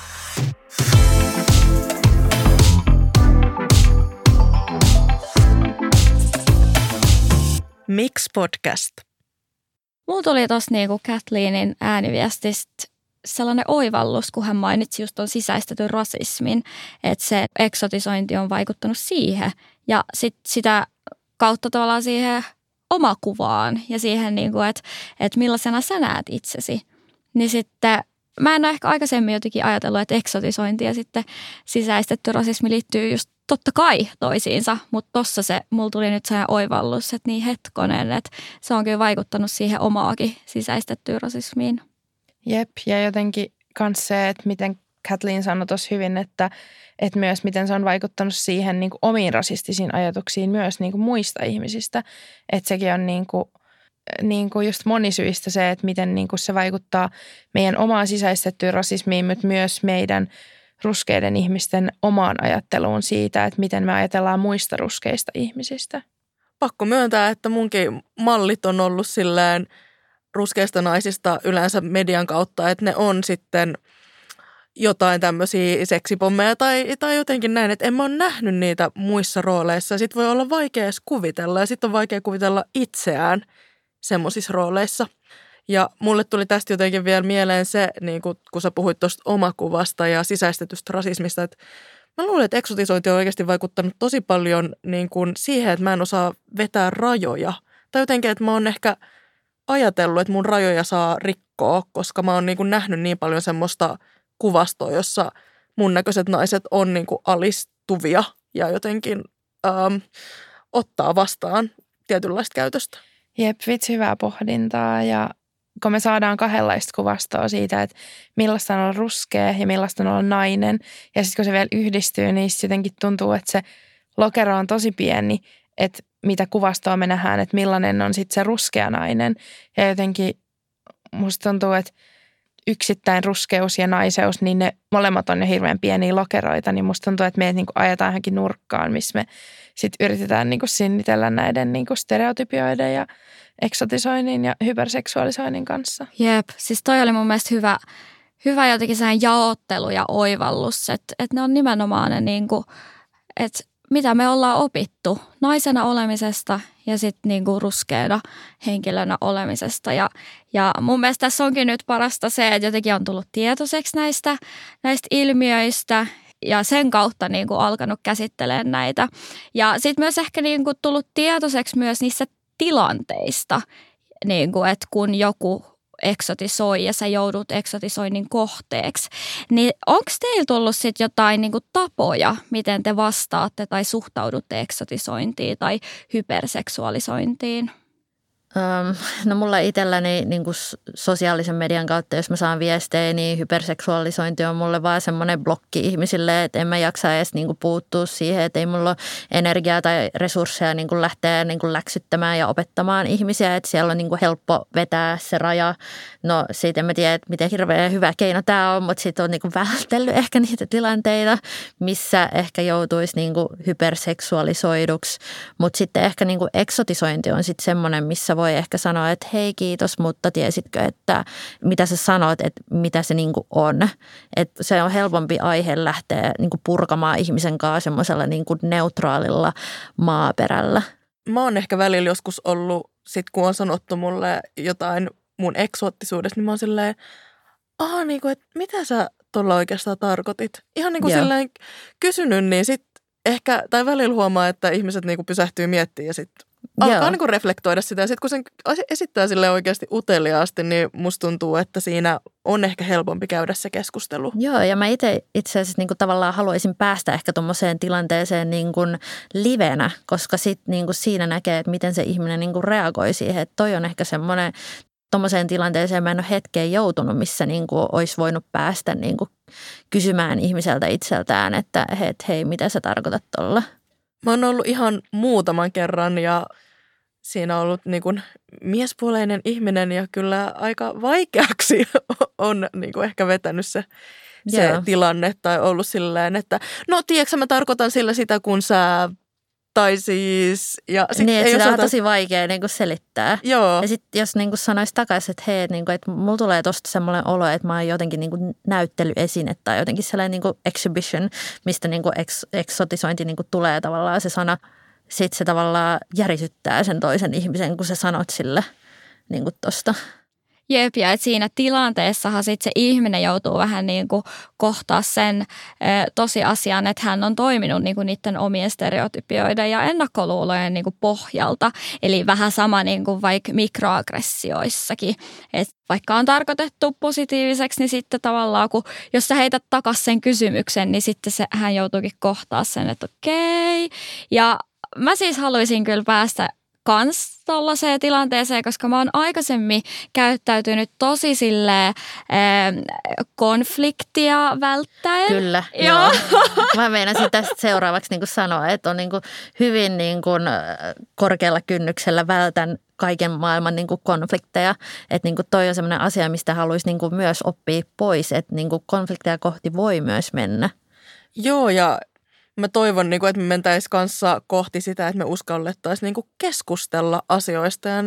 Miksi podcast? Mulla tuli tuossa niinku Kathleenin ääniviestistä sellainen oivallus, kun hän mainitsi just ton sisäistetyn rasismin, että se eksotisointi on vaikuttanut siihen ja sit sitä kautta tavallaan siihen omakuvaan ja siihen, niinku, että et millaisena sä näet itsesi. Niin sitten mä en ole ehkä aikaisemmin jotenkin ajatellut, että eksotisointi ja sitten sisäistetty rasismi liittyy just totta kai toisiinsa, mutta tossa se, mulla tuli nyt sellainen oivallus, että niin hetkonen, että se on kyllä vaikuttanut siihen omaakin sisäistettyyn rasismiin. Jep, ja jotenkin kans se, että miten Kathleen sanoi tuossa hyvin, että, että myös miten se on vaikuttanut siihen niin kuin omiin rasistisiin ajatuksiin myös niin kuin muista ihmisistä. Että sekin on niin kuin, niin kuin just monisyistä se, että miten niin kuin se vaikuttaa meidän omaan sisäistettyyn rasismiin, mutta myös meidän ruskeiden ihmisten omaan ajatteluun siitä, että miten me ajatellaan muista ruskeista ihmisistä. Pakko myöntää, että munkin mallit on ollut silleen ruskeista naisista yleensä median kautta, että ne on sitten jotain tämmöisiä seksipommeja tai, tai jotenkin näin, että en mä ole nähnyt niitä muissa rooleissa. Sitten voi olla vaikea edes kuvitella ja sitten on vaikea kuvitella itseään semmoisissa rooleissa. Ja mulle tuli tästä jotenkin vielä mieleen se, niin kun sä puhuit tuosta omakuvasta ja sisäistetystä rasismista, että mä luulen, että eksotisointi on oikeasti vaikuttanut tosi paljon niin kuin siihen, että mä en osaa vetää rajoja. Tai jotenkin, että mä oon ehkä ajatellut, että mun rajoja saa rikkoa, koska mä oon niin kuin nähnyt niin paljon semmoista kuvastoa, jossa mun näköiset naiset on niin kuin alistuvia ja jotenkin ähm, ottaa vastaan tietynlaista käytöstä. Jep, vitsi, hyvää pohdintaa ja kun me saadaan kahdenlaista kuvastoa siitä, että millaista on olla ruskea ja millaista on olla nainen. Ja sitten kun se vielä yhdistyy, niin jotenkin tuntuu, että se lokero on tosi pieni, että mitä kuvastoa me nähdään, että millainen on sitten se ruskea nainen. Ja jotenkin musta tuntuu, että yksittäin ruskeus ja naiseus, niin ne molemmat on jo hirveän pieniä lokeroita, niin musta tuntuu, että meidät niinku ajetaan johonkin nurkkaan, missä me sitten yritetään niinku sinnitellä näiden niinku stereotypioiden ja eksotisoinnin ja hyperseksuaalisoinnin kanssa. Jep, siis toi oli mun mielestä hyvä, hyvä jotenkin sehän jaottelu ja oivallus, että, että ne on nimenomaan ne niinku, että mitä me ollaan opittu naisena olemisesta ja sitten niinku ruskeana henkilönä olemisesta. Ja, ja mun mielestä tässä onkin nyt parasta se, että jotenkin on tullut tietoiseksi näistä, näistä ilmiöistä ja sen kautta niinku alkanut käsittelemään näitä. Ja sitten myös ehkä niinku tullut tietoiseksi myös niissä tilanteista, niinku, että kun joku eksotisoi ja sä joudut eksotisoinnin kohteeksi, niin onko teillä tullut sitten jotain niinku tapoja, miten te vastaatte tai suhtaudutte eksotisointiin tai hyperseksuaalisointiin? Öm, no mulla itselläni niin kuin sosiaalisen median kautta, jos mä saan viestejä, niin hyperseksuaalisointi on mulle vaan semmoinen blokki ihmisille, että en mä jaksa edes niin kuin puuttua siihen, että ei mulla ole energiaa tai resursseja niin kuin lähteä niin kuin läksyttämään ja opettamaan ihmisiä, että siellä on niin kuin helppo vetää se raja. No siitä en mä tiedä, että miten hirveän hyvä keino tämä on, mutta sitten on niin kuin vältellyt ehkä niitä tilanteita, missä ehkä joutuisi niin kuin hyperseksuaalisoiduksi, mutta sitten ehkä niin kuin eksotisointi on sitten semmoinen, missä voi ehkä sanoa, että hei kiitos, mutta tiesitkö, että mitä sä sanot, että mitä se niinku on. Että se on helpompi aihe lähteä niinku purkamaan ihmisen kanssa semmoisella niinku neutraalilla maaperällä. Mä oon ehkä välillä joskus ollut, sit kun on sanottu mulle jotain mun eksoottisuudesta, niin mä oon silleen, aha, niinku, että mitä sä tuolla oikeastaan tarkoitit? Ihan niin kuin silleen kysynyt, niin sit ehkä, tai välillä huomaa, että ihmiset niinku pysähtyy miettimään ja sitten alkaa niin kuin reflektoida sitä. Ja sitten kun sen esittää sille oikeasti uteliaasti, niin musta tuntuu, että siinä on ehkä helpompi käydä se keskustelu. Joo, ja mä itse itse asiassa niin kuin tavallaan haluaisin päästä ehkä tuommoiseen tilanteeseen niin kuin livenä, koska sitten niin kuin siinä näkee, että miten se ihminen niin kuin reagoi siihen. Että toi on ehkä semmoinen, tuommoiseen tilanteeseen mä en ole hetkeen joutunut, missä niin kuin olisi voinut päästä niin kuin kysymään ihmiseltä itseltään, että hei, hei, mitä sä tarkoitat tuolla? Mä oon ollut ihan muutaman kerran ja siinä on ollut niin kuin miespuoleinen ihminen ja kyllä aika vaikeaksi on niin kuin ehkä vetänyt se, se tilanne tai ollut silleen, että no tiedätkö mä tarkoitan sillä sitä kun sä tai siis... Ja sit niin, että sitä osata... on tosi vaikea niin kuin selittää. Joo. Ja sitten jos niin kuin sanoisi takaisin, että hei, niin kuin, että mulla tulee tosta semmoinen olo, että mä oon jotenkin niin kuin näyttelyesine tai jotenkin sellainen niin kuin exhibition, mistä niin kuin ex, eksotisointi niin kuin tulee tavallaan se sana. Sitten se tavallaan järisyttää sen toisen ihmisen, kun sä sanot sille niin kuin tosta. Jep, ja että siinä tilanteessahan sitten se ihminen joutuu vähän niin kuin kohtaa sen e, tosiasian, että hän on toiminut niin kuin niiden omien stereotypioiden ja ennakkoluulojen niin kuin pohjalta. Eli vähän sama niin kuin vaikka mikroaggressioissakin. Että vaikka on tarkoitettu positiiviseksi, niin sitten tavallaan, kun jos sä heität takaisin sen kysymyksen, niin sitten se, hän joutuukin kohtaa sen, että okei. Ja mä siis haluaisin kyllä päästä kans tollaiseen tilanteeseen, koska mä oon aikaisemmin käyttäytynyt tosi silleen äh, konfliktia välttäen. Kyllä, joo. joo. Mä meinasin tästä seuraavaksi niin kuin sanoa, että on niin kuin hyvin niin kuin korkealla kynnyksellä vältän kaiken maailman niin kuin konflikteja. Että niin kuin toi on sellainen asia, mistä haluaisi niin kuin myös oppia pois, että niin kuin konflikteja kohti voi myös mennä. Joo, ja mä toivon, että me mentäisiin kanssa kohti sitä, että me uskallettaisiin keskustella asioista ja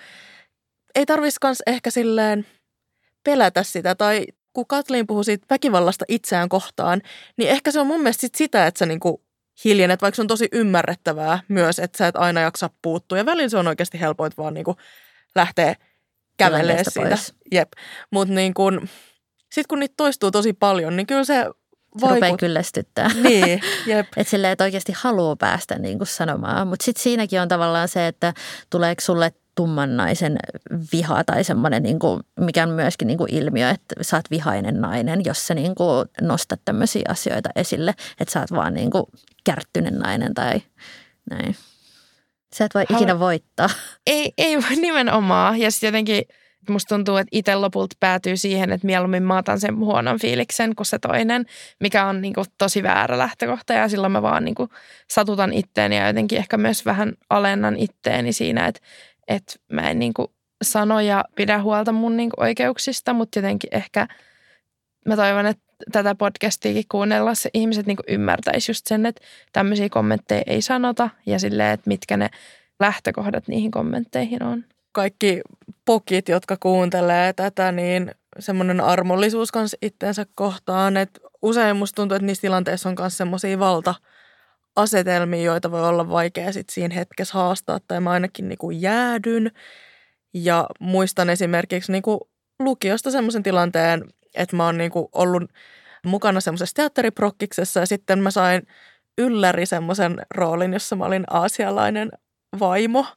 ei tarvitsisi kans ehkä silleen pelätä sitä. Tai kun Kathleen puhui siitä väkivallasta itseään kohtaan, niin ehkä se on mun mielestä sit sitä, että sä hiljenet, vaikka se on tosi ymmärrettävää myös, että sä et aina jaksa puuttua. Ja välillä se on oikeasti helpointa vaan lähteä kävelemään siitä. Jep. Mutta niin sitten kun niitä toistuu tosi paljon, niin kyllä se Se rupeaa kyllästyttää. Niin, jep. Että silleen, että oikeasti haluaa päästä niin kuin sanomaan. Mutta sitten siinäkin on tavallaan se, että tuleeko sulle tumman naisen viha tai semmoinen, niin kuin, mikä on myöskin niin kuin ilmiö, että sä oot vihainen nainen, jos sä niin kuin nostat tämmöisiä asioita esille, että sä oot vaan niin kuin kärttyinen nainen tai näin. Sä et voi Hal- ikinä voittaa. Ei, ei nimenomaan. Ja sitten jotenkin musta tuntuu, että itse lopulta päätyy siihen, että mieluummin mä otan sen huonon fiiliksen kuin se toinen, mikä on niin kuin tosi väärä lähtökohta. Ja silloin mä vaan niin kuin satutan itteeni ja jotenkin ehkä myös vähän alennan itteeni siinä, että, että mä en niin kuin sano ja pidä huolta mun niin kuin oikeuksista, mutta jotenkin ehkä mä toivon, että tätä podcastiakin kuunnella se ihmiset niin kuin ymmärtäisi just sen, että tämmöisiä kommentteja ei sanota ja silleen, että mitkä ne lähtökohdat niihin kommentteihin on. Kaikki pokit, jotka kuuntelee tätä, niin semmoinen armollisuus kanssa itteensä kohtaan. Että usein musta tuntuu, että niissä tilanteissa on myös semmoisia valta-asetelmia, joita voi olla vaikea sit siinä hetkessä haastaa. Tai mä ainakin niinku jäädyn. Ja muistan esimerkiksi niinku lukiosta semmoisen tilanteen, että mä oon niinku ollut mukana semmoisessa teatteriprokkiksessa ja sitten mä sain ylläri semmoisen roolin, jossa mä olin aasialainen vaimo.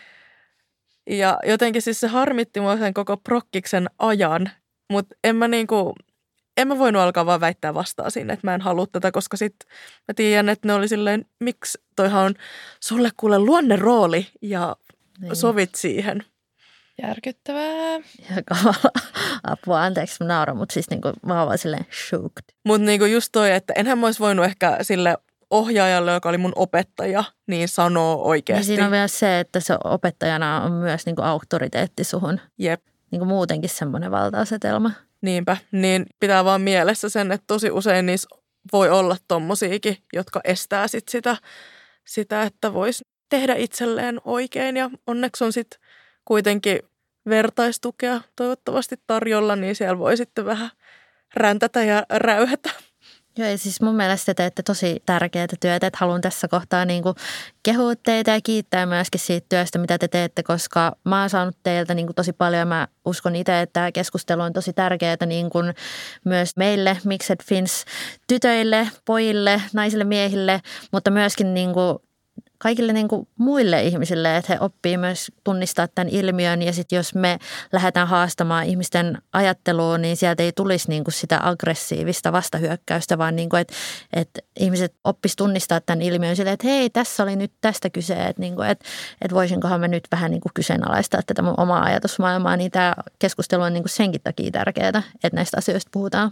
Ja jotenkin siis se harmitti mua sen koko prokkiksen ajan, mutta en mä niinku, en mä voinut alkaa vaan väittää vastaan siinä, että mä en halua tätä, koska sitten mä tiedän, että ne oli silleen, miksi toihan on sulle kuule luonnerooli ja niin. Sovit siihen. Järkyttävää. Ja kamala apua, anteeksi mä nauran, mutta siis niinku, mä oon vaan silleen shooked. Mutta niinku just toi, että enhän mä olisi voinut ehkä sille ohjaajalle, joka oli mun opettaja, niin sanoo oikeasti. Ja siinä on vielä se, että se opettajana on myös niinku auktoriteetti suhun. Jep. Niinku muutenkin semmoinen valta-asetelma. Niinpä, niin pitää vaan mielessä sen, että tosi usein niissä voi olla tommosiakin, jotka estää sit sitä, sitä, että voisi tehdä itselleen oikein. Ja onneksi on sitten kuitenkin vertaistukea toivottavasti tarjolla, niin siellä voi sitten vähän räntätä ja räyhätä. Joo, ja siis mun mielestä te teette tosi tärkeää työtä, että haluan tässä kohtaa niin kuin kehua teitä ja kiittää myöskin siitä työstä, mitä te teette, koska mä oon saanut teiltä niin kuin tosi paljon ja mä uskon itse, että tämä keskustelu on tosi tärkeää niin kuin myös meille, Mixed Finns tytöille, pojille, naisille, miehille, mutta myöskin niin kuin kaikille niin kuin muille ihmisille, että he oppii myös tunnistaa tämän ilmiön ja sitten jos me lähdetään haastamaan ihmisten ajatteluun, niin sieltä ei tulisi niin kuin sitä aggressiivista vastahyökkäystä, vaan niin kuin, että, että ihmiset oppis tunnistaa tämän ilmiön silleen, että hei, tässä oli nyt tästä kyse, että, niin kuin, että, että voisinkohan mä nyt vähän niin kuin kyseenalaistaa tätä mun omaa ajatusmaailmaa, niin tämä keskustelu on niin kuin senkin takia tärkeää, että näistä asioista puhutaan.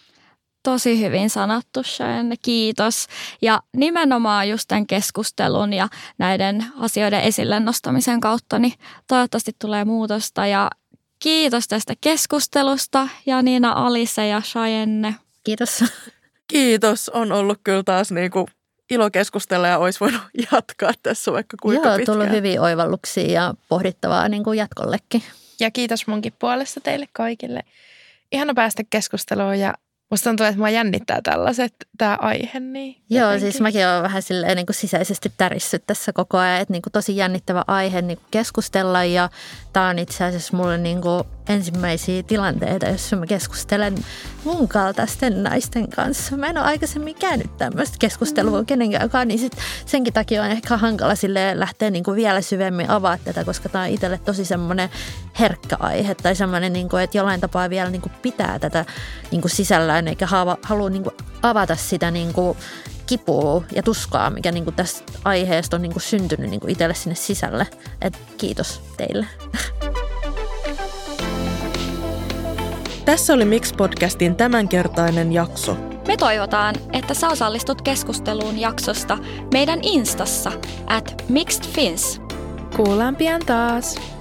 Tosi hyvin sanottu, Cheyenne. Kiitos. Ja nimenomaan just tämän keskustelun ja näiden asioiden esille nostamisen kautta, niin toivottavasti tulee muutosta. Ja kiitos tästä keskustelusta, Janina, Alice ja Cheyenne. Kiitos. Kiitos. On ollut kyllä taas niinku ilo keskustella ja olisi voinut jatkaa tässä vaikka kuinka Joo, pitkään. tullut hyviä oivalluksia ja pohdittavaa niin kuin jatkollekin. Ja kiitos munkin puolesta teille kaikille. Ihana päästä keskusteluun ja musta tuntuu, että mua jännittää tällaiset, tämä aihe. Niin Joo, jotenkin. siis mäkin olen vähän silleen niin kuin sisäisesti tärissyt tässä koko ajan, että niin kuin tosi jännittävä aihe niin kuin keskustella ja tämä on itse asiassa mulle niin kuin ensimmäisiä tilanteita, joissa mä keskustelen mun kaltaisten naisten kanssa. Mä en ole aikaisemmin käynyt tämmöistä keskustelua kenenkään, niin sit senkin takia on ehkä hankala silleen lähteä niin kuin vielä syvemmin avaa tätä, koska tämä on itselle tosi semmoinen herkkä aihe tai semmoinen, niin kuin, että jollain tapaa vielä niin kuin pitää tätä niin kuin sisällään eikä halua niin kuin avata sitä niin kuin kipua ja tuskaa, mikä niin kuin tästä aiheesta on niin kuin syntynyt niin kuin itselle sinne sisälle. Et kiitos teille. Tässä oli Mix-podcastin tämänkertainen jakso. Me toivotaan, että sä osallistut keskusteluun jaksosta meidän instassa at mixedfins. Kuullaan pian taas.